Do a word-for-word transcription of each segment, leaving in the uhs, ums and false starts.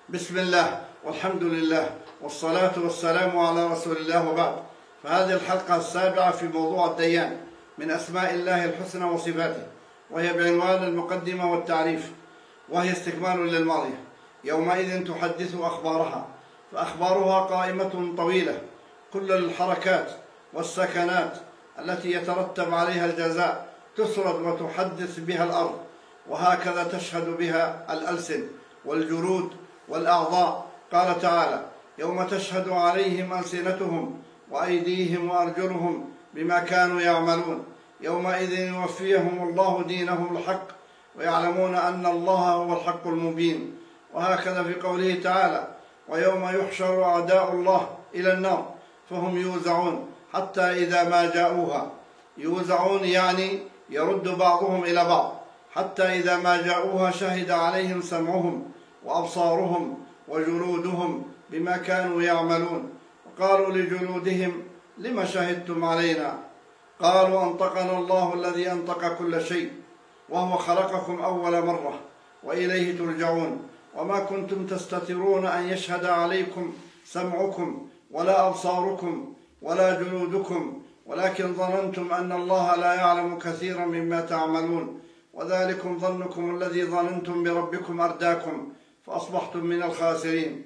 بسم الله والحمد لله والصلاة والسلام على رسول الله وبعد. فهذه الحلقة السابعة في موضوع الديان من أسماء الله الحسنى وصفاته، وهي بعنوان المقدمة والتعريف، وهي استكمال للماضية. يومئذ تحدث أخبارها، فأخبارها قائمة طويلة، كل الحركات والسكنات التي يترتب عليها الجزاء تسرد وتحدث بها الأرض، وهكذا تشهد بها الألسن والجلود والأعضاء. قال تعالى: يوم تشهد عليهم ألسنتهم وأيديهم وأرجلهم بما كانوا يعملون، يومئذ يوفيهم الله دينهم الحق ويعلمون أن الله هو الحق المبين. وهكذا في قوله تعالى: ويوم يحشر أعداء الله إلى النار فهم يوزعون حتى إذا ما جاءوها. يوزعون يعني يرد بعضهم إلى بعض، حتى إذا ما جاءوها شهد عليهم سمعهم وأبصارهم وجلودهم بما كانوا يعملون. وقالوا لجلودهم: لم شهدتم علينا؟ قالوا: أنطقنا الله الذي أنطق كل شيء، وهو خلقكم أول مرة وإليه ترجعون. وما كنتم تستترون أن يشهد عليكم سمعكم ولا أبصاركم ولا جلودكم، ولكن ظننتم أن الله لا يعلم كثيرا مما تعملون، وذلكم ظنكم الذي ظننتم بربكم أرداكم فأصبحتم من الخاسرين.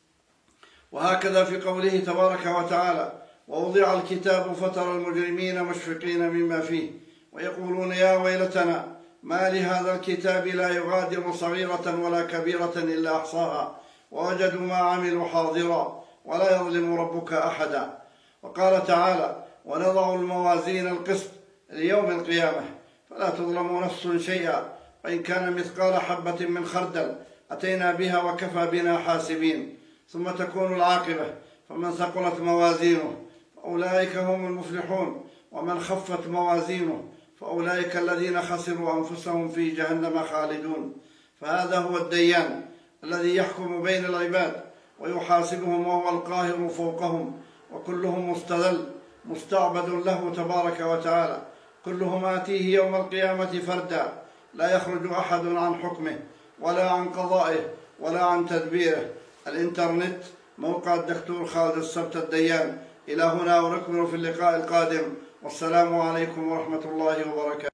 وهكذا في قوله تبارك وتعالى: ووضع الكتاب فترى المجرمين مشفقين مما فيه ويقولون يا ويلتنا ما لهذا الكتاب لا يغادر صغيرة ولا كبيرة إلا أحصاها ووجدوا ما عملوا حاضرا ولا يظلم ربك أحدا. وقال تعالى: ونضع الموازين القسط ليوم القيامة فلا تظلم نفس شيئا وإن كان مثقال حبة من خردل أتينا بها وكفى بنا حاسبين. ثم تكون العاقبة: فمن ثقلت موازينه فأولئك هم المفلحون، ومن خفت موازينه فأولئك الذين خسروا أنفسهم في جهنم خالدون. فهذا هو الديان الذي يحكم بين العباد ويحاسبهم، وهو القاهر فوقهم، وكلهم مستذل مستعبد له تبارك وتعالى. كلهم آتيه يوم القيامة فردا، لا يخرج أحد عن حكمه ولا عن قضائه ولا عن تدبيره. الإنترنت، موقع الدكتور خالد السبت الديان. إلى هنا ونكمل في اللقاء القادم، والسلام عليكم ورحمة الله وبركاته.